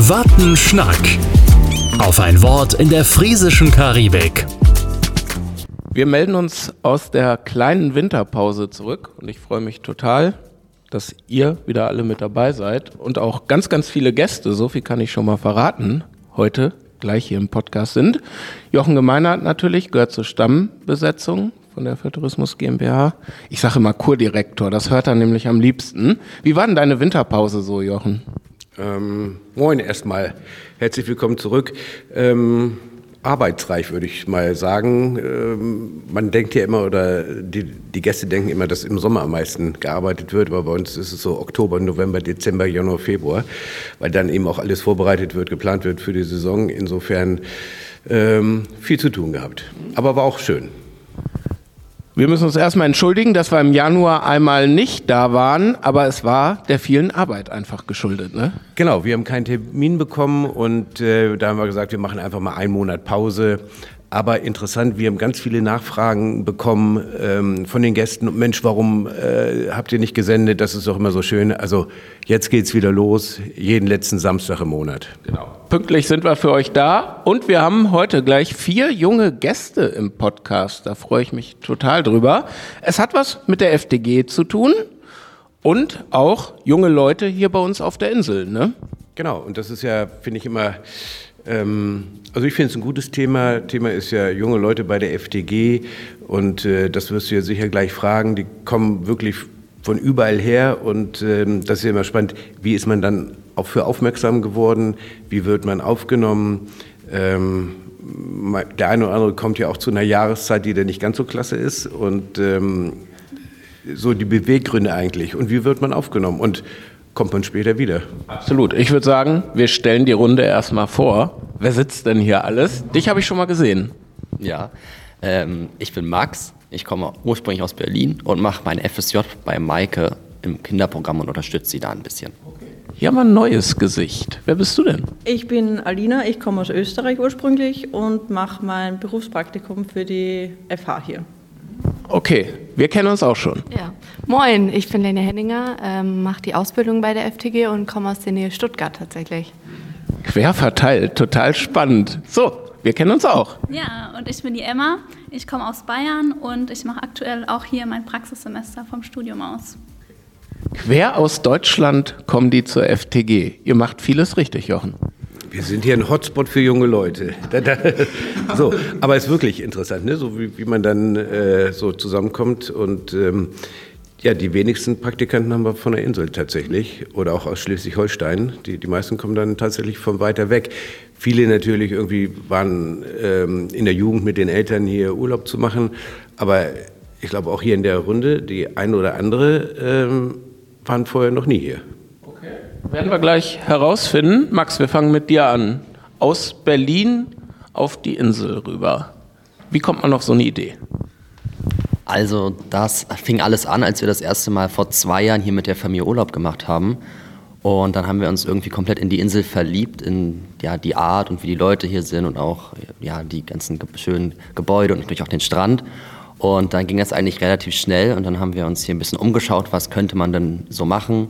Wattenschnack. Auf ein Wort in der friesischen Karibik. Wir melden uns aus der kleinen Winterpause zurück und ich freue mich total, dass ihr wieder alle mit dabei seid und auch ganz, ganz viele Gäste, so viel kann ich schon mal verraten, heute gleich hier im Podcast sind. Jochen Gemeinert natürlich, gehört zur Stammbesetzung von der Für Tourismus GmbH. Ich sage immer Kurdirektor, das hört er nämlich am liebsten. Wie war denn deine Winterpause so, Jochen? Moin erstmal, herzlich willkommen zurück. Arbeitsreich würde ich mal sagen. Man denkt ja immer, oder die Gäste denken immer, dass im Sommer am meisten gearbeitet wird, aber bei uns ist es so Oktober, November, Dezember, Januar, Februar, weil dann eben auch alles vorbereitet wird, geplant wird für die Saison. Insofern viel zu tun gehabt, aber war auch schön. Wir müssen uns erstmal entschuldigen, dass wir im Januar einmal nicht da waren, aber es war der vielen Arbeit einfach geschuldet, ne? Genau, wir haben keinen Termin bekommen und da haben wir gesagt, wir machen einfach mal einen Monat Pause. Aber interessant, wir haben ganz viele Nachfragen bekommen von den Gästen. Und Mensch, warum habt ihr nicht gesendet? Das ist doch immer so schön. Also jetzt geht's wieder los, jeden letzten Samstag im Monat. Genau. Pünktlich sind wir für euch da und wir haben heute gleich 4 junge Gäste im Podcast. Da freue ich mich total drüber. Es hat was mit der FDG zu tun und auch junge Leute hier bei uns auf der Insel, ne? Genau, und das ist ja, finde ich immer... Also ich finde es ein gutes Thema. Thema ist ja junge Leute bei der FDG und das wirst du ja sicher gleich fragen. Die kommen wirklich von überall her und das ist ja immer spannend. Wie ist man dann auch für aufmerksam geworden? Wie wird man aufgenommen? Der eine oder andere kommt ja auch zu einer Jahreszeit, die dann nicht ganz so klasse ist und so die Beweggründe eigentlich. Und wie wird man aufgenommen? Und kommt man später wieder. Absolut. Ich würde sagen, wir stellen die Runde erstmal vor. Wer sitzt denn hier alles? Dich habe ich schon mal gesehen. Ja, ich bin Max. Ich komme ursprünglich aus Berlin und mache mein FSJ bei Maike im Kinderprogramm und unterstütze sie da ein bisschen. Okay. Hier haben wir ein neues Gesicht. Wer bist du denn? Ich bin Alina, ich komme aus Österreich ursprünglich und mache mein Berufspraktikum für die FH hier. Okay, wir kennen uns auch schon. Ja. Moin, ich bin Lena Henninger, mache die Ausbildung bei der FTG und komme aus der Nähe Stuttgart tatsächlich. Quer verteilt, total spannend. So, wir kennen uns auch. Ja, und ich bin die Emma, ich komme aus Bayern und ich mache aktuell auch hier mein Praxissemester vom Studium aus. Quer aus Deutschland kommen die zur FTG. Ihr macht vieles richtig, Jochen. Wir sind hier ein Hotspot für junge Leute. So, aber es ist wirklich interessant, ne? So wie man dann so zusammenkommt. Und ja, die wenigsten Praktikanten haben wir von der Insel tatsächlich oder auch aus Schleswig-Holstein. Die meisten kommen dann tatsächlich von weiter weg. Viele natürlich irgendwie waren in der Jugend mit den Eltern hier Urlaub zu machen. Aber ich glaube auch hier in der Runde, die eine oder andere waren vorher noch nie hier. Werden wir gleich herausfinden. Max, wir fangen mit dir an. Aus Berlin auf die Insel rüber. Wie kommt man auf so eine Idee? Also das fing alles an, als wir das erste Mal vor 2 Jahren hier mit der Familie Urlaub gemacht haben. Und dann haben wir uns irgendwie komplett in die Insel verliebt, in ja, die Art und wie die Leute hier sind und auch ja, die ganzen schönen Gebäude und natürlich auch den Strand. Und dann ging das eigentlich relativ schnell und dann haben wir uns hier ein bisschen umgeschaut, was könnte man denn so machen.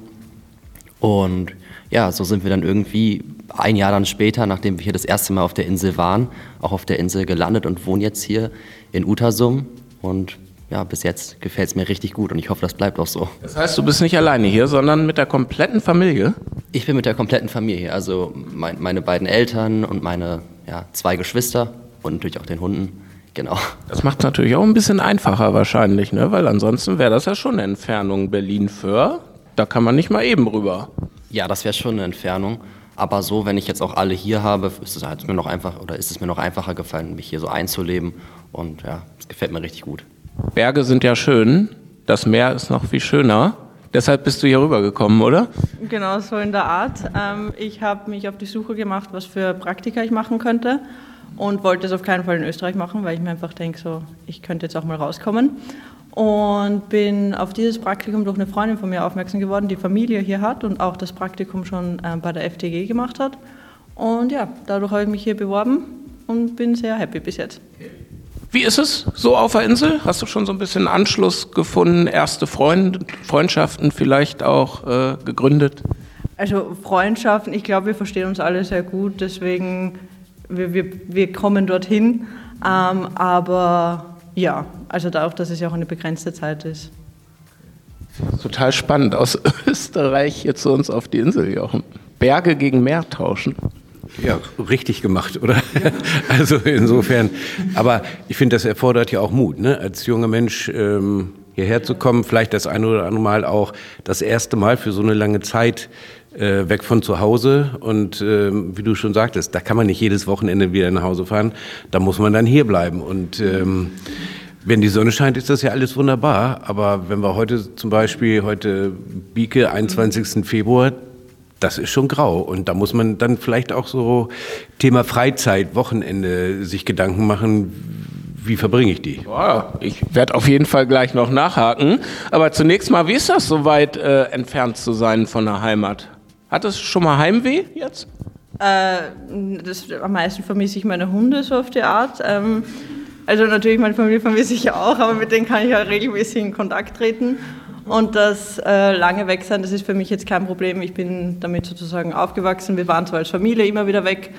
Und ja, so sind wir dann irgendwie 1 Jahr dann später, nachdem wir hier das erste Mal auf der Insel waren, auch auf der Insel gelandet und wohnen jetzt hier in Utersum. Und ja, bis jetzt gefällt es mir richtig gut und ich hoffe, das bleibt auch so. Das heißt, du bist nicht alleine hier, sondern mit der kompletten Familie? Ich bin mit der kompletten Familie hier, also meine beiden Eltern und meine 2 Geschwister und natürlich auch den Hunden. Genau. Das macht es natürlich auch ein bisschen einfacher wahrscheinlich, ne? Weil ansonsten wäre das ja schon eine Entfernung Berlin-Föhr. Da kann man nicht mal eben rüber. Ja, das wäre schon eine Entfernung. Aber so, wenn ich jetzt auch alle hier habe, ist es mir noch einfacher gefallen, mich hier so einzuleben. Und ja, es gefällt mir richtig gut. Berge sind ja schön, das Meer ist noch viel schöner. Deshalb bist du hier rübergekommen, oder? Genau, so in der Art. Ich habe mich auf die Suche gemacht, was für Praktika ich machen könnte und wollte es auf keinen Fall in Österreich machen, weil ich mir einfach denke, so, ich könnte jetzt auch mal rauskommen. Und bin auf dieses Praktikum durch eine Freundin von mir aufmerksam geworden, die Familie hier hat und auch das Praktikum schon bei der FTG gemacht hat. Und ja, dadurch habe ich mich hier beworben und bin sehr happy bis jetzt. Wie ist es so auf der Insel? Hast du schon so ein bisschen Anschluss gefunden, erste Freundschaften vielleicht auch gegründet? Also Freundschaften, ich glaube, wir verstehen uns alle sehr gut, deswegen wir kommen dorthin. Aber ja, also dadurch, dass es ja auch eine begrenzte Zeit ist. Total spannend, aus Österreich jetzt zu uns auf die Insel, Jochen. Berge gegen Meer tauschen. Ja, richtig gemacht, oder? Ja. Also insofern. Aber ich finde, das erfordert ja auch Mut, ne? Als junger Mensch hierher zu kommen, vielleicht das eine oder andere Mal auch das erste Mal für so eine lange Zeit weg von zu Hause. Und wie du schon sagtest, da kann man nicht jedes Wochenende wieder nach Hause fahren. Da muss man dann hier bleiben. Und wenn die Sonne scheint, ist das ja alles wunderbar. Aber wenn wir heute Bieke, 21. Februar, das ist schon grau. Und da muss man dann vielleicht auch so Thema Freizeit, Wochenende sich Gedanken machen, wie verbringe ich die? Ja, ich werde auf jeden Fall gleich noch nachhaken. Aber zunächst mal, wie ist das, so weit entfernt zu sein von der Heimat? Hat es schon mal Heimweh jetzt? Am meisten vermisse ich meine Hunde so auf die Art. Also natürlich, meine Familie vermisse ich auch, aber mit denen kann ich ja regelmäßig in Kontakt treten. Und das lange weg sein, das ist für mich jetzt kein Problem. Ich bin damit sozusagen aufgewachsen. Wir waren zwar als Familie immer wieder weg,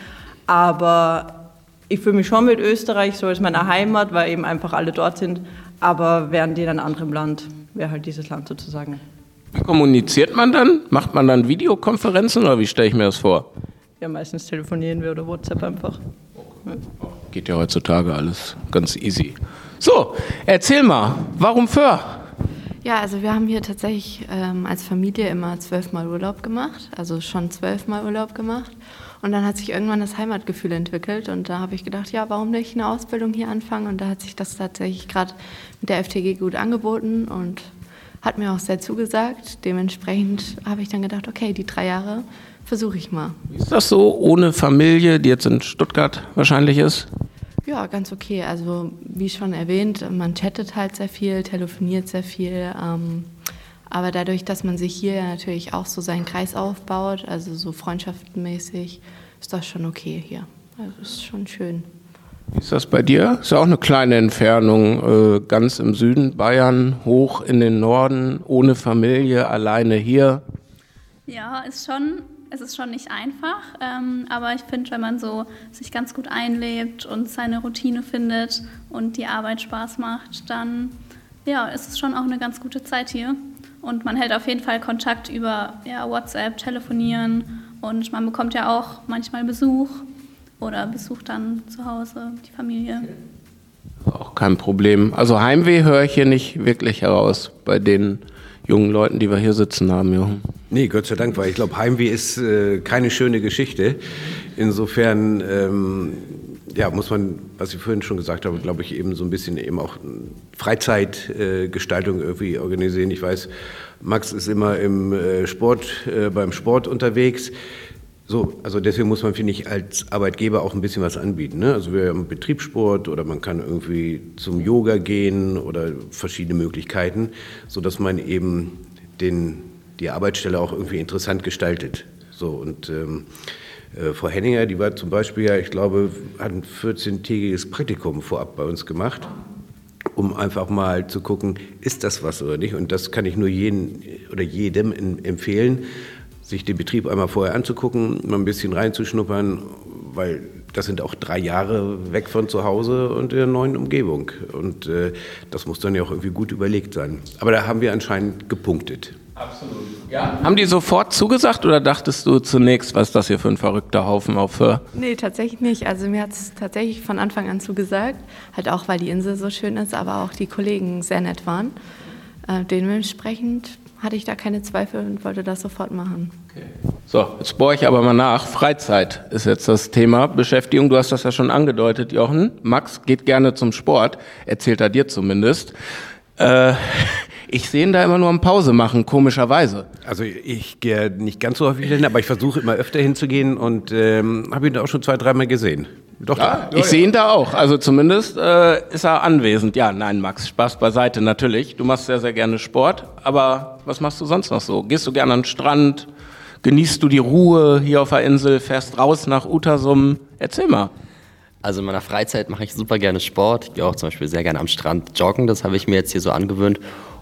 aber ich fühle mich schon mit Österreich so als meine Heimat, weil eben einfach alle dort sind. Aber wären die in einem anderen Land, wäre halt dieses Land sozusagen. Wie kommuniziert man dann? Macht man dann Videokonferenzen oder wie stelle ich mir das vor? Ja, meistens telefonieren wir oder WhatsApp einfach. Ja. Geht ja heutzutage alles ganz easy. So, erzähl mal, warum Föhr? Ja, also wir haben hier tatsächlich als Familie immer 12 Mal Urlaub gemacht, also schon 12 Mal Urlaub gemacht. Und dann hat sich irgendwann das Heimatgefühl entwickelt und da habe ich gedacht, ja, warum nicht eine Ausbildung hier anfangen? Und da hat sich das tatsächlich gerade mit der FTG gut angeboten und hat mir auch sehr zugesagt. Dementsprechend habe ich dann gedacht, okay, die 3 Jahre versuche ich mal. Wie ist das so ohne Familie, die jetzt in Stuttgart wahrscheinlich ist? Ja, ganz okay. Also wie schon erwähnt, man chattet halt sehr viel, telefoniert sehr viel. Aber dadurch, dass man sich hier ja natürlich auch so seinen Kreis aufbaut, also so freundschaftsmäßig, ist das schon okay hier. Also ist schon schön. Wie ist das bei dir? Ist ja auch eine kleine Entfernung, ganz im Süden Bayern, hoch in den Norden, ohne Familie, alleine hier. Ja, es ist schon nicht einfach, aber ich finde, wenn man so sich ganz gut einlebt und seine Routine findet und die Arbeit Spaß macht, dann ja, ist es schon auch eine ganz gute Zeit hier. Und man hält auf jeden Fall Kontakt über WhatsApp, Telefonieren und man bekommt ja auch manchmal Besuch oder besucht dann zu Hause die Familie. Auch kein Problem. Also Heimweh höre ich hier nicht wirklich heraus bei den jungen Leuten, die wir hier sitzen haben, Jochen. Nee, Gott sei Dank, weil ich glaube, Heimweh ist keine schöne Geschichte. Insofern muss man, was ich vorhin schon gesagt habe, glaube ich, eben so ein bisschen eben auch Freizeitgestaltung irgendwie organisieren. Ich weiß, Max ist immer im beim Sport unterwegs. So, also deswegen muss man, finde ich, als Arbeitgeber auch ein bisschen was anbieten. Ne? Also wir haben Betriebssport oder man kann irgendwie zum Yoga gehen oder verschiedene Möglichkeiten, sodass man eben die Arbeitsstelle auch irgendwie interessant gestaltet. So, und Frau Henninger, die war zum Beispiel, ja, ich glaube, hat ein 14-tägiges Praktikum vorab bei uns gemacht, um einfach mal zu gucken, ist das was oder nicht. Und das kann ich nur jedem empfehlen, sich den Betrieb einmal vorher anzugucken, mal ein bisschen reinzuschnuppern, weil das sind auch 3 Jahre weg von zu Hause und in der neuen Umgebung. Und das muss dann ja auch irgendwie gut überlegt sein. Aber da haben wir anscheinend gepunktet. Absolut. Ja. Haben die sofort zugesagt oder dachtest du zunächst, was ist das hier für ein verrückter Haufen auf Föhr? Nee, tatsächlich nicht. Also mir hat es tatsächlich von Anfang an zugesagt. Halt auch, weil die Insel so schön ist, aber auch die Kollegen sehr nett waren. Dementsprechend hatte ich da keine Zweifel und wollte das sofort machen. Okay. So, jetzt bohre ich aber mal nach. Freizeit ist jetzt das Thema. Beschäftigung, du hast das ja schon angedeutet, Jochen. Max geht gerne zum Sport, erzählt er dir zumindest. Ich sehe ihn da immer nur am Pause machen, komischerweise. Also ich gehe nicht ganz so häufig hin, aber ich versuche immer öfter hinzugehen und habe ihn da auch schon 2-3 Mal gesehen. Doch, ja, ich sehe ihn da auch, also zumindest ist er anwesend. Ja, nein, Max, Spaß beiseite, natürlich. Du machst sehr, sehr gerne Sport, aber was machst du sonst noch so? Gehst du gerne an den Strand? Genießt du die Ruhe hier auf der Insel? Fährst raus nach Utersum? Erzähl mal. Also in meiner Freizeit mache ich super gerne Sport. Ich gehe auch zum Beispiel sehr gerne am Strand joggen, das habe ich mir jetzt hier so angewöhnt.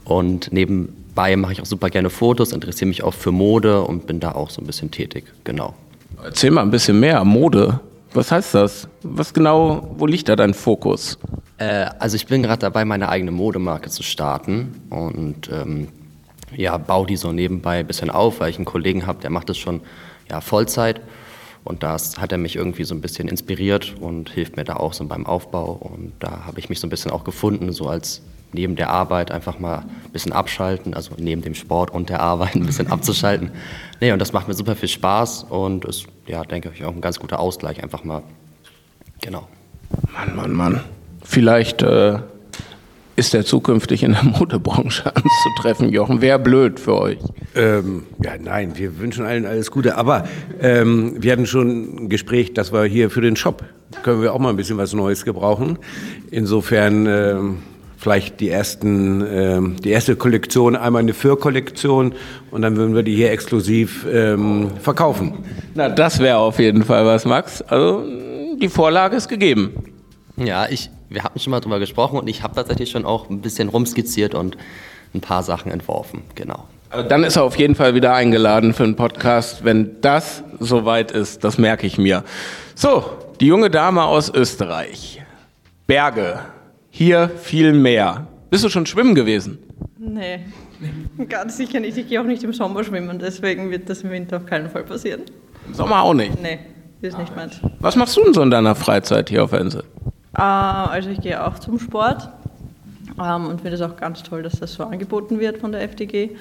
Und nebenbei mache ich auch super gerne Fotos, interessiere mich auch für Mode und bin da auch so ein bisschen tätig, genau. Erzähl mal ein bisschen mehr. Mode. Was heißt das? Was genau, wo liegt da dein Fokus? Also ich bin gerade dabei, meine eigene Modemarke zu starten und baue die so nebenbei ein bisschen auf, weil ich einen Kollegen habe, der macht das schon Vollzeit und das hat er mich irgendwie so ein bisschen inspiriert und hilft mir da auch so beim Aufbau und da habe ich mich so ein bisschen auch gefunden, so als neben der Arbeit einfach mal ein bisschen abschalten, also neben dem Sport und der Arbeit ein bisschen abzuschalten. Nee, und das macht mir super viel Spaß und ist, denke ich, auch ein ganz guter Ausgleich einfach mal. Genau. Mann. Vielleicht ist er zukünftig in der Modebranche anzutreffen, Jochen. Wäre blöd für euch. Nein, wir wünschen allen alles Gute. Aber wir hatten schon ein Gespräch, das war hier für den Shop. Können wir auch mal ein bisschen was Neues gebrauchen. Insofern vielleicht die erste Kollektion, einmal eine Für-Kollektion und dann würden wir die hier exklusiv verkaufen. Na, das wäre auf jeden Fall was, Max. Also die Vorlage ist gegeben. Ja, wir hatten schon mal drüber gesprochen und ich habe tatsächlich schon auch ein bisschen rumskizziert und ein paar Sachen entworfen, genau. Also dann ist er auf jeden Fall wieder eingeladen für einen Podcast, wenn das soweit ist, das merke ich mir. So, die junge Dame aus Österreich. Berge. Hier viel mehr. Bist du schon schwimmen gewesen? Nee, ganz sicher nicht. Ich gehe auch nicht im Sommer schwimmen, deswegen wird das im Winter auf keinen Fall passieren. Im Sommer auch nicht? Nee, ist nicht meins. Was machst du denn so in deiner Freizeit hier auf der Insel? Also ich gehe auch zum Sport und finde es auch ganz toll, dass das so angeboten wird von der FDG.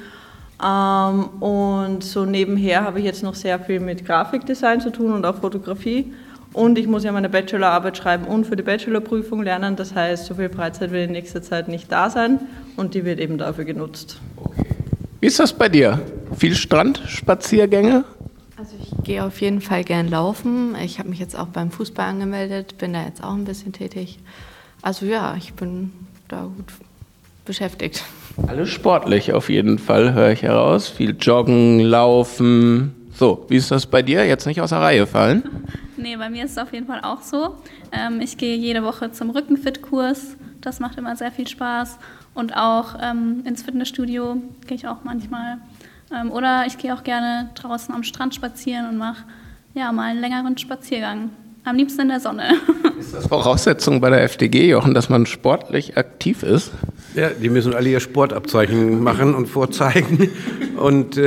Und so nebenher habe ich jetzt noch sehr viel mit Grafikdesign zu tun und auch Fotografie. Und ich muss ja meine Bachelorarbeit schreiben und für die Bachelorprüfung lernen. Das heißt, so viel Freizeit wird in nächster Zeit nicht da sein und die wird eben dafür genutzt. Okay. Wie ist das bei dir? Viel Strandspaziergänge? Also ich gehe auf jeden Fall gern laufen. Ich habe mich jetzt auch beim Fußball angemeldet, bin da jetzt auch ein bisschen tätig. Also ja, ich bin da gut beschäftigt. Alles sportlich auf jeden Fall, höre ich heraus. Viel Joggen, Laufen. So, wie ist das bei dir? Jetzt nicht aus der Reihe fallen? Nee, bei mir ist es auf jeden Fall auch so. Ich gehe jede Woche zum Rückenfit-Kurs. Das macht immer sehr viel Spaß. Und auch ins Fitnessstudio gehe ich auch manchmal. Oder ich gehe auch gerne draußen am Strand spazieren und mache mal einen längeren Spaziergang. Am liebsten in der Sonne. Ist das Voraussetzung bei der FDG, Jochen, dass man sportlich aktiv ist? Ja, die müssen alle ihr Sportabzeichen machen und vorzeigen und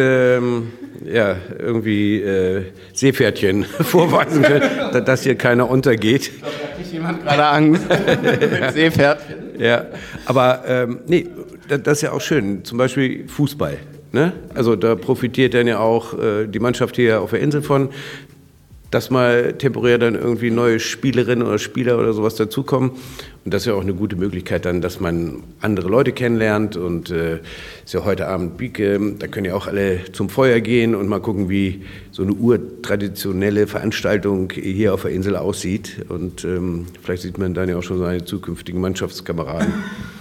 irgendwie Seepferdchen vorweisen können, dass hier keiner untergeht. Da hat nicht jemand gerade Angst mit Seepferdchen. Ja, aber das ist ja auch schön. Zum Beispiel Fußball. Ne? Also da profitiert dann ja auch die Mannschaft hier auf der Insel von, dass mal temporär dann irgendwie neue Spielerinnen oder Spieler oder sowas dazukommen. Und das ist ja auch eine gute Möglichkeit dann, dass man andere Leute kennenlernt. Und ist ja heute Abend Bieke, da können ja auch alle zum Feuer gehen und mal gucken, wie so eine urtraditionelle Veranstaltung hier auf der Insel aussieht. Und vielleicht sieht man dann ja auch schon seine zukünftigen Mannschaftskameraden.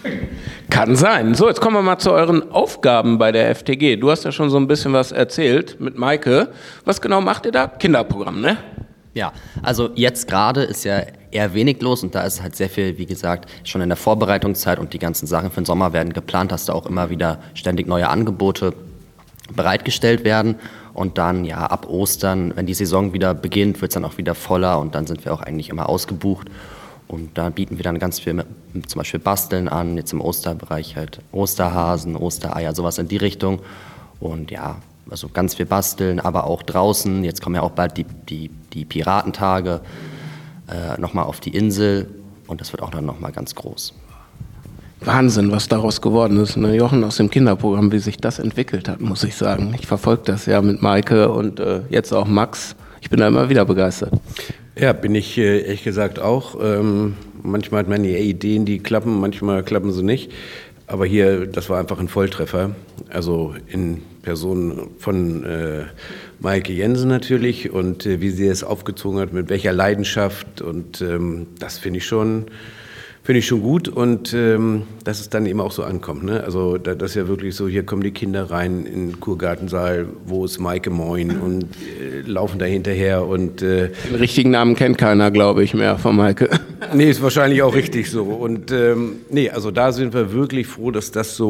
Kann sein. So, jetzt kommen wir mal zu euren Aufgaben bei der FTG. Du hast ja schon so ein bisschen was erzählt mit Maike. Was genau macht ihr da? Kinderprogramm, ne? Ja, also jetzt gerade ist ja eher wenig los und da ist halt sehr viel, wie gesagt, schon in der Vorbereitungszeit und die ganzen Sachen für den Sommer werden geplant, dass da auch immer wieder ständig neue Angebote bereitgestellt werden und dann ab Ostern, wenn die Saison wieder beginnt, wird es dann auch wieder voller und dann sind wir auch eigentlich immer ausgebucht und da bieten wir dann ganz viel mit, zum Beispiel Basteln an, jetzt im Osterbereich halt Osterhasen, Ostereier, sowas in die Richtung und also ganz viel basteln, aber auch draußen. Jetzt kommen ja auch bald die Piratentage nochmal auf die Insel und das wird auch dann nochmal ganz groß. Wahnsinn, was daraus geworden ist. Ne? Jochen, aus dem Kinderprogramm, wie sich das entwickelt hat, muss ich sagen. Ich verfolge das ja mit Maike und jetzt auch Max. Ich bin da immer wieder begeistert. Ja, bin ich ehrlich gesagt auch. Manchmal hat man ja Ideen, die klappen, manchmal klappen sie nicht. Aber hier, das war einfach ein Volltreffer. Also in Person von Maike Jensen natürlich und wie sie es aufgezogen hat, mit welcher Leidenschaft. Und das finde ich schon gut und dass es dann eben auch so ankommt. Ne? Also das ist ja wirklich so, hier kommen die Kinder rein in den Kurgartensaal, wo ist Maike Moin und laufen da hinterher. Und, den richtigen Namen kennt keiner, glaube ich, mehr von Maike. Nee, ist wahrscheinlich auch richtig so. Und also da sind wir wirklich froh, dass das so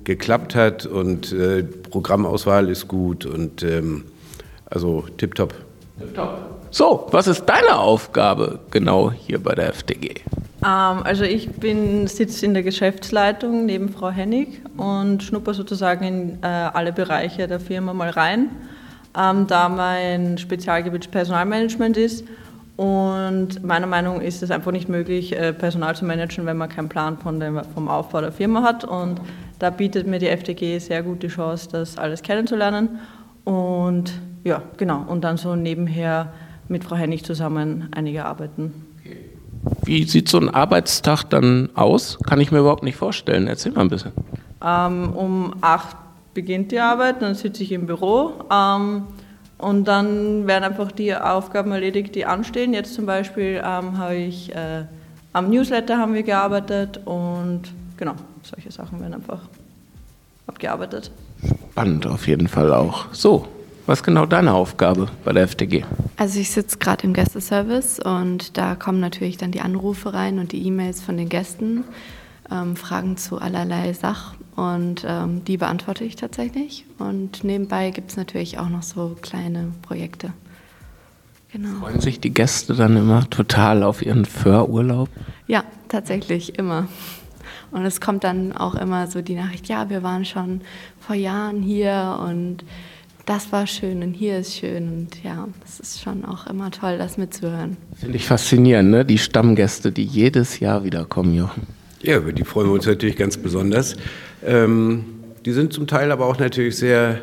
geklappt hat und Programmauswahl ist gut und also tipptopp. So, was ist deine Aufgabe genau hier bei der FTG? Also ich sitze in der Geschäftsleitung neben Frau Hennig und schnupper sozusagen in alle Bereiche der Firma mal rein, da mein Spezialgebiet Personalmanagement ist. Und meiner Meinung nach ist es einfach nicht möglich, Personal zu managen, wenn man keinen Plan vom Aufbau der Firma hat. Und da bietet mir die FTG sehr gut die Chance, das alles kennenzulernen. Und ja, genau. Und dann so nebenher mit Frau Hennig zusammen einige arbeiten. Wie sieht so ein Arbeitstag dann aus? Kann ich mir überhaupt nicht vorstellen. Erzähl mal ein bisschen. Um 8 beginnt die Arbeit, dann sitze ich im Büro und dann werden einfach die Aufgaben erledigt, die anstehen. Jetzt zum Beispiel habe ich am Newsletter haben wir gearbeitet und genau, solche Sachen werden einfach abgearbeitet. Spannend auf jeden Fall auch. So, was ist genau deine Aufgabe bei der FTG? Also ich sitze gerade im Gästeservice und da kommen natürlich dann die Anrufe rein und die E-Mails von den Gästen, Fragen zu allerlei Sach und die beantworte ich tatsächlich. Und nebenbei gibt es natürlich auch noch so kleine Projekte. Genau. Freuen sich die Gäste dann immer total auf ihren Föhrurlaub? Ja, tatsächlich, immer. Und es kommt dann auch immer so die Nachricht, ja, wir waren schon vor Jahren hier und das war schön und hier ist schön. Und ja, es ist schon auch immer toll, das mitzuhören. Finde ich faszinierend, ne? Die Stammgäste, die jedes Jahr wiederkommen, Jochen. Ja, über die freuen wir uns natürlich ganz besonders. Die sind zum Teil aber auch natürlich sehr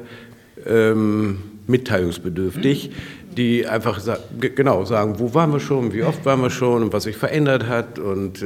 mitteilungsbedürftig, die einfach sagen, wo waren wir schon, wie oft waren wir schon und was sich verändert hat und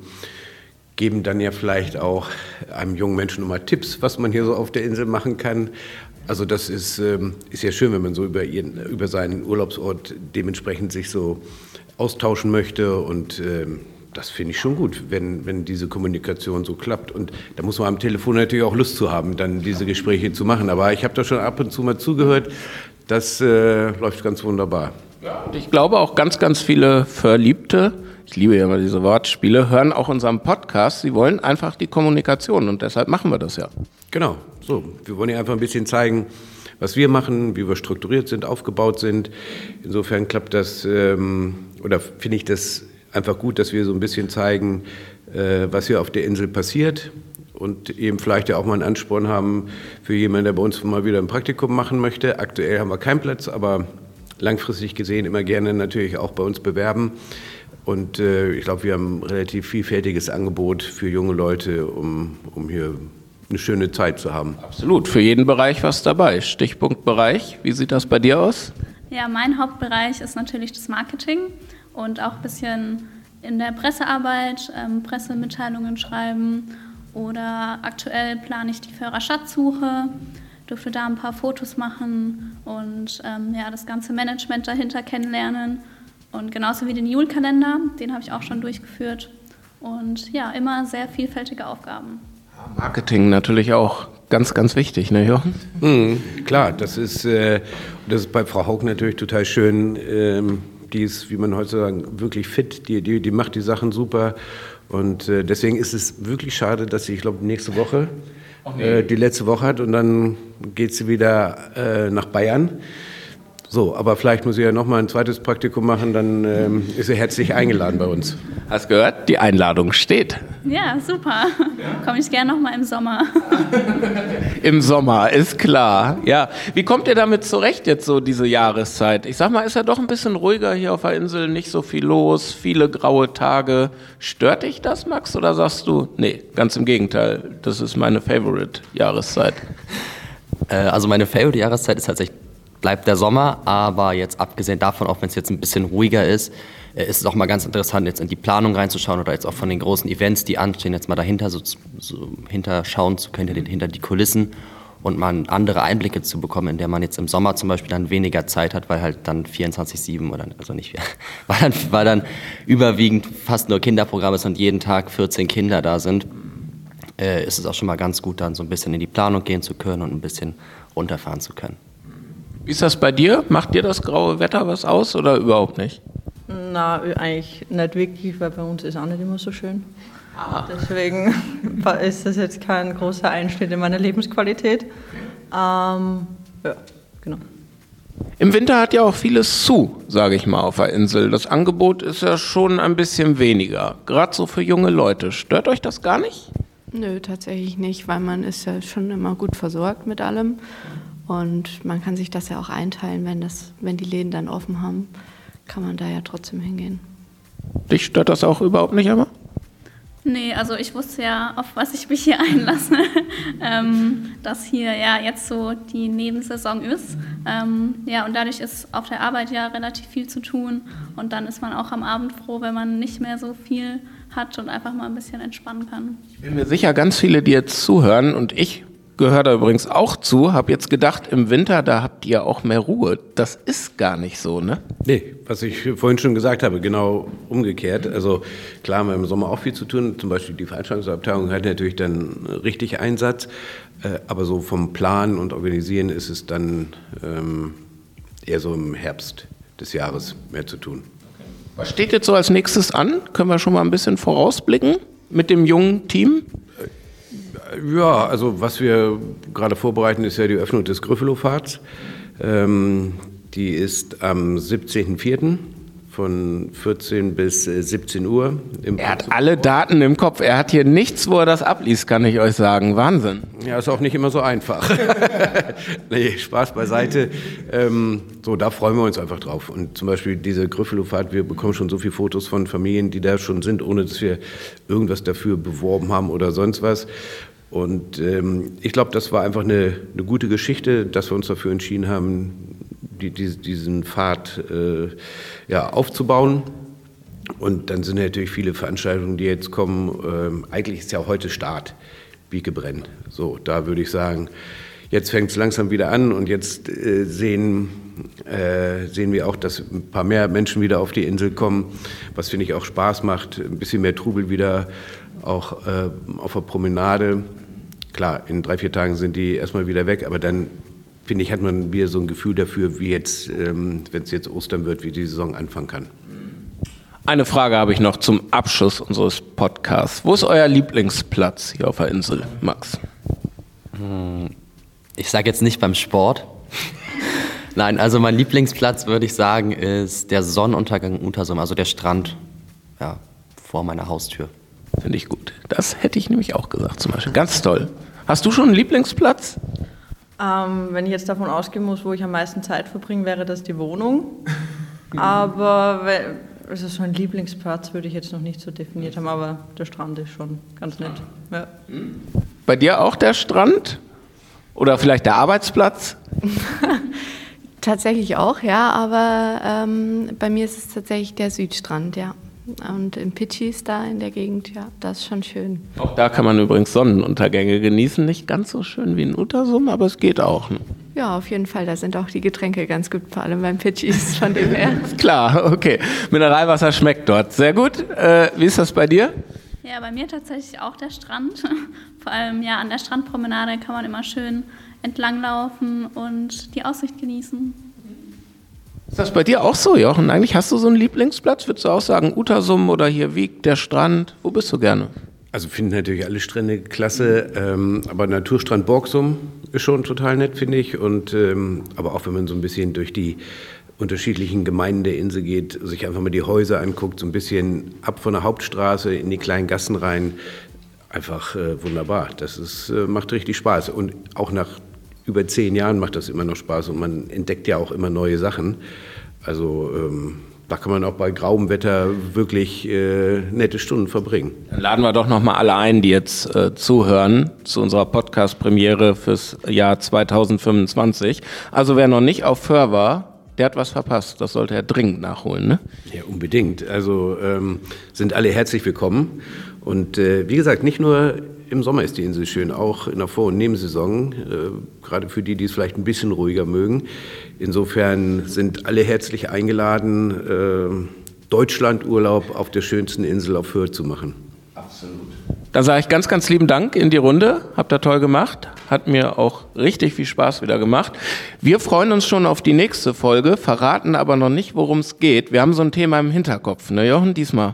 geben dann ja vielleicht auch einem jungen Menschen nochmal Tipps, was man hier so auf der Insel machen kann. Also das ist ja schön, wenn man so über seinen Urlaubsort dementsprechend sich so austauschen möchte und das finde ich schon gut, wenn diese Kommunikation so klappt. Und da muss man am Telefon natürlich auch Lust zu haben, dann diese Gespräche zu machen. Aber ich habe da schon ab und zu mal zugehört, das läuft ganz wunderbar. Ja, und ich glaube auch ganz viele Verliebte, ich liebe ja immer diese Wortspiele, hören auch unseren Podcast. Sie wollen einfach die Kommunikation und deshalb machen wir das ja. Genau, so. Wir wollen ja einfach ein bisschen zeigen, was wir machen, wie wir strukturiert sind, aufgebaut sind. Insofern klappt das, oder finde ich das einfach gut, dass wir so ein bisschen zeigen, was hier auf der Insel passiert und eben vielleicht ja auch mal einen Ansporn haben für jemanden, der bei uns mal wieder ein Praktikum machen möchte. Aktuell haben wir keinen Platz, aber langfristig gesehen immer gerne natürlich auch bei uns bewerben. Und ich glaube, wir haben ein relativ vielfältiges Angebot für junge Leute, um hier eine schöne Zeit zu haben. Absolut, für jeden Bereich was dabei. Stichpunkt Bereich, wie sieht das bei dir aus? Ja, mein Hauptbereich ist natürlich das Marketing und auch ein bisschen in der Pressearbeit, Pressemitteilungen schreiben oder aktuell plane ich die Führerschatzsuche, durfte da ein paar Fotos machen und das ganze Management dahinter kennenlernen und genauso wie den Julkalender, den habe ich auch schon durchgeführt und ja, immer sehr vielfältige Aufgaben. Marketing natürlich auch ganz wichtig, ne Jochen? Klar, das ist bei Frau Haug natürlich total schön. Die ist, wie man heute sagt, wirklich fit, die macht die Sachen super und deswegen ist es wirklich schade, dass sie, ich glaube, nächste Woche die letzte Woche hat und dann geht sie wieder nach Bayern. So, aber vielleicht muss sie ja nochmal ein zweites Praktikum machen, dann ist sie herzlich eingeladen bei uns. Hast gehört? Die Einladung steht. Ja, super. Komme ich gerne nochmal im Sommer. Im Sommer, ist klar. Ja, wie kommt ihr damit zurecht jetzt so diese Jahreszeit? Ich sag mal, ist ja doch ein bisschen ruhiger hier auf der Insel, nicht so viel los, viele graue Tage. Stört dich das, Max, oder sagst du, nee, ganz im Gegenteil, das ist meine Favorite-Jahreszeit? Also meine Favorite-Jahreszeit ist tatsächlich bleibt der Sommer, aber jetzt abgesehen davon, auch wenn es jetzt ein bisschen ruhiger ist es auch mal ganz interessant, jetzt in die Planung reinzuschauen oder jetzt auch von den großen Events, die anstehen, jetzt mal dahinter so hinterschauen zu können, hinter die Kulissen und mal andere Einblicke zu bekommen, in der man jetzt im Sommer zum Beispiel dann weniger Zeit hat, weil halt dann 24/7 oder also nicht, weil dann überwiegend fast nur Kinderprogramm ist und jeden Tag 14 Kinder da sind, ist es auch schon mal ganz gut, dann so ein bisschen in die Planung gehen zu können und ein bisschen runterfahren zu können. Wie ist das bei dir? Macht dir das graue Wetter was aus oder überhaupt nicht? Na, eigentlich nicht wirklich, weil bei uns ist auch nicht immer so schön. Deswegen ist das jetzt kein großer Einschnitt in meine Lebensqualität. Ja, genau. Im Winter hat ja auch vieles zu, sage ich mal, auf der Insel. Das Angebot ist ja schon ein bisschen weniger, gerade so für junge Leute. Stört euch das gar nicht? Nö, tatsächlich nicht, weil man ist ja schon immer gut versorgt mit allem. Und man kann sich das ja auch einteilen, wenn die Läden dann offen haben, kann man da ja trotzdem hingehen. Dich stört das auch überhaupt nicht, aber? Nee, also ich wusste ja, auf was ich mich hier einlasse, dass hier ja jetzt so die Nebensaison ist. Ja, und dadurch ist auf der Arbeit ja relativ viel zu tun und dann ist man auch am Abend froh, wenn man nicht mehr so viel hat und einfach mal ein bisschen entspannen kann. Ich bin mir sicher, ganz viele, die jetzt zuhören, und ich gehöre da übrigens auch zu, habe jetzt gedacht, im Winter, da habt ihr auch mehr Ruhe. Das ist gar nicht so, ne? Nee, was ich vorhin schon gesagt habe, genau umgekehrt. Also klar haben wir im Sommer auch viel zu tun. Zum Beispiel die Veranstaltungsabteilung hat natürlich dann richtig Einsatz. Aber so vom Planen und Organisieren ist es dann eher so im Herbst des Jahres mehr zu tun. Was steht jetzt so als nächstes an? Können wir schon mal ein bisschen vorausblicken mit dem jungen Team? Ja, also was wir gerade vorbereiten, ist ja die Öffnung des Gryffalo-Pfads. Die ist am 17.04. von 14 bis 17 Uhr. Er hat alle Daten im Kopf. Er hat hier nichts, wo er das abliest, kann ich euch sagen. Wahnsinn. Ja, ist auch nicht immer so einfach. Nee, Spaß beiseite. So, da freuen wir uns einfach drauf. Und zum Beispiel diese Gryffalo-Fahrt, wir bekommen schon so viele Fotos von Familien, die da schon sind, ohne dass wir irgendwas dafür beworben haben oder sonst was. Und ich glaube, das war einfach eine gute Geschichte, dass wir uns dafür entschieden haben, diesen Pfad aufzubauen. Und dann sind natürlich viele Veranstaltungen, die jetzt kommen. Eigentlich ist ja heute Start, Wiekebrenn. So, da würde ich sagen, jetzt fängt es langsam wieder an und jetzt sehen wir auch, dass ein paar mehr Menschen wieder auf die Insel kommen, was finde ich auch Spaß macht. Ein bisschen mehr Trubel wieder auch auf der Promenade. Klar, in 3-4 Tagen sind die erstmal wieder weg, aber dann, finde ich, hat man wieder so ein Gefühl dafür, wie jetzt, wenn es jetzt Ostern wird, wie die Saison anfangen kann. Eine Frage habe ich noch zum Abschluss unseres Podcasts. Wo ist euer Lieblingsplatz hier auf der Insel, Max? Ich sage jetzt nicht beim Sport. Nein, also mein Lieblingsplatz, würde ich sagen, ist der Sonnenuntergang Untersum, also der Strand, ja, vor meiner Haustür. Finde ich gut. Das hätte ich nämlich auch gesagt zum Beispiel. Ganz toll. Hast du schon einen Lieblingsplatz? Wenn ich jetzt davon ausgehen muss, wo ich am meisten Zeit verbringe, wäre das die Wohnung. Aber also so ein Lieblingsplatz würde ich jetzt noch nicht so definiert haben, aber der Strand ist schon ganz nett. Ja. Bei dir auch der Strand? Oder vielleicht der Arbeitsplatz? Tatsächlich auch, ja, aber bei mir ist es tatsächlich der Südstrand, ja. Und in Pitschis da in der Gegend, ja, das ist schon schön. Auch da kann man übrigens Sonnenuntergänge genießen. Nicht ganz so schön wie in Untersum, aber es geht auch. Ne? Ja, auf jeden Fall. Da sind auch die Getränke ganz gut, vor allem beim Pitschis, von dem her. Klar, okay. Mineralwasser schmeckt dort. Sehr gut. Wie ist das bei dir? Ja, bei mir tatsächlich auch der Strand. Vor allem ja, an der Strandpromenade kann man immer schön entlanglaufen und die Aussicht genießen. Ist das bei dir auch so, Jochen? Eigentlich hast du so einen Lieblingsplatz? Würdest du auch sagen, Utersum oder hier Wiek, der Strand? Wo bist du gerne? Also finden natürlich alle Strände klasse, aber Naturstrand Borgsum ist schon total nett, finde ich. Und aber auch wenn man so ein bisschen durch die unterschiedlichen Gemeinden der Insel geht, sich einfach mal die Häuser anguckt, so ein bisschen ab von der Hauptstraße in die kleinen Gassen rein, einfach wunderbar. Das ist, macht richtig Spaß. Und auch nach über 10 Jahren macht das immer noch Spaß und man entdeckt ja auch immer neue Sachen. Also da kann man auch bei grauem Wetter wirklich nette Stunden verbringen. Dann laden wir doch noch mal alle ein, die jetzt zuhören, zu unserer Podcast-Premiere fürs Jahr 2025. Also wer noch nicht auf Föhr war, der hat was verpasst. Das sollte er dringend nachholen, ne? Ja, unbedingt. Also sind alle herzlich willkommen. Und wie gesagt, nicht nur im Sommer ist die Insel schön, auch in der Vor- und Nebensaison, gerade für die, die es vielleicht ein bisschen ruhiger mögen. Insofern sind alle herzlich eingeladen, Deutschlandurlaub auf der schönsten Insel auf Föhr zu machen. Absolut. Dann sage ich ganz, ganz lieben Dank in die Runde. Habt ihr toll gemacht. Hat mir auch richtig viel Spaß wieder gemacht. Wir freuen uns schon auf die nächste Folge, verraten aber noch nicht, worum es geht. Wir haben so ein Thema im Hinterkopf, ne Jochen, diesmal?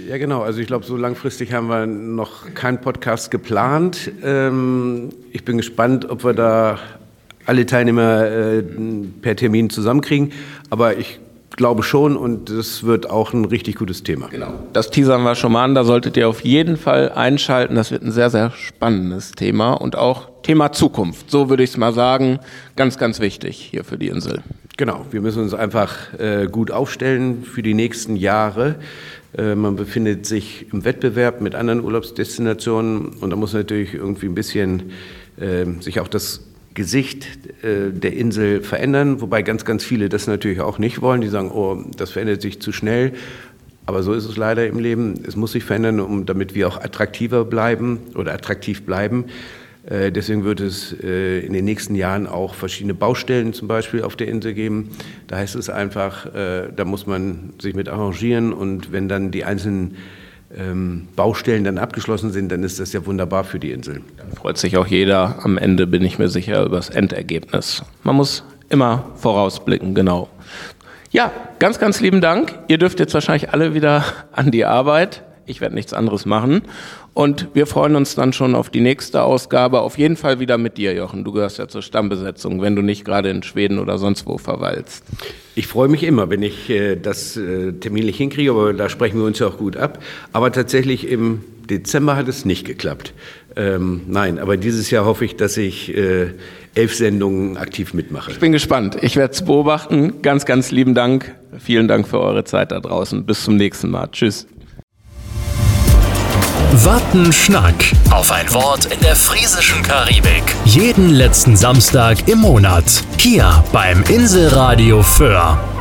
Ja, genau. Also ich glaube, so langfristig haben wir noch keinen Podcast geplant. Ich bin gespannt, ob wir da alle Teilnehmer per Termin zusammenkriegen. Aber ich glaube schon, und das wird auch ein richtig gutes Thema. Genau. Das teasern wir schon mal an. Da solltet ihr auf jeden Fall einschalten. Das wird ein sehr, sehr spannendes Thema und auch Thema Zukunft. So würde ich es mal sagen. Ganz, ganz wichtig hier für die Insel. Genau. Wir müssen uns einfach gut aufstellen für die nächsten Jahre. Man befindet sich im Wettbewerb mit anderen Urlaubsdestinationen und da muss natürlich irgendwie ein bisschen sich auch das Gesicht der Insel verändern, wobei ganz, ganz viele das natürlich auch nicht wollen. Die sagen, oh, das verändert sich zu schnell. Aber so ist es leider im Leben. Es muss sich verändern, damit wir auch attraktiver bleiben oder attraktiv bleiben. Deswegen wird es in den nächsten Jahren auch verschiedene Baustellen zum Beispiel auf der Insel geben. Da heißt es einfach, da muss man sich mit arrangieren und wenn dann die einzelnen Baustellen dann abgeschlossen sind, dann ist das ja wunderbar für die Insel. Dann freut sich auch jeder am Ende, bin ich mir sicher, über das Endergebnis. Man muss immer vorausblicken, genau. Ja, ganz, ganz lieben Dank. Ihr dürft jetzt wahrscheinlich alle wieder an die Arbeit. Ich werde nichts anderes machen. Und wir freuen uns dann schon auf die nächste Ausgabe. Auf jeden Fall wieder mit dir, Jochen. Du gehörst ja zur Stammbesetzung, wenn du nicht gerade in Schweden oder sonst wo verweilst. Ich freue mich immer, wenn ich das terminlich hinkriege, aber da sprechen wir uns ja auch gut ab. Aber tatsächlich im Dezember hat es nicht geklappt. Nein, aber dieses Jahr hoffe ich, dass ich 11 Sendungen aktiv mitmache. Ich bin gespannt. Ich werde es beobachten. Ganz, ganz lieben Dank. Vielen Dank für eure Zeit da draußen. Bis zum nächsten Mal. Tschüss. Wattenschnack. Auf ein Wort in der friesischen Karibik. Jeden letzten Samstag im Monat. Hier beim Inselradio Föhr.